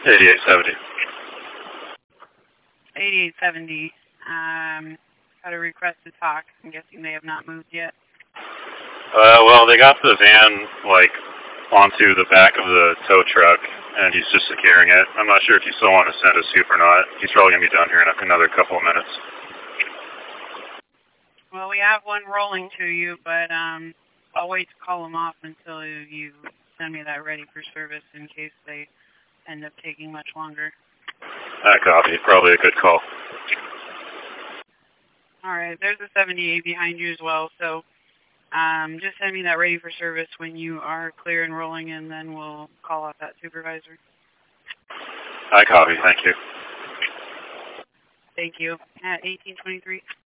8870. 8870. Got a request to talk. I'm guessing they have not moved yet. Well, they got the van, onto the back of the tow truck, and he's just securing it. I'm not sure if you still want to send a soup or not. He's probably going to be down here in another couple of minutes. Well, we have one rolling to you, but I'll wait to call them off until you send me that ready for service in case they end up taking much longer. I copy. Probably a good call. All right. There's a 78 behind you as well, so just send me that ready for service when you are clear and rolling, and then we'll call off that supervisor. I copy. Thank you. Thank you. At 1823.